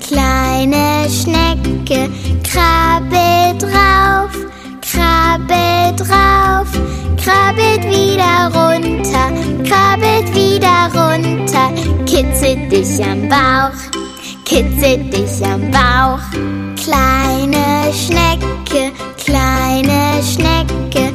Kleine Schnecke, krabbelt drauf, krabbelt drauf, krabbelt wieder runter, kitzelt dich am Bauch, kitzelt dich am Bauch. Kleine Schnecke,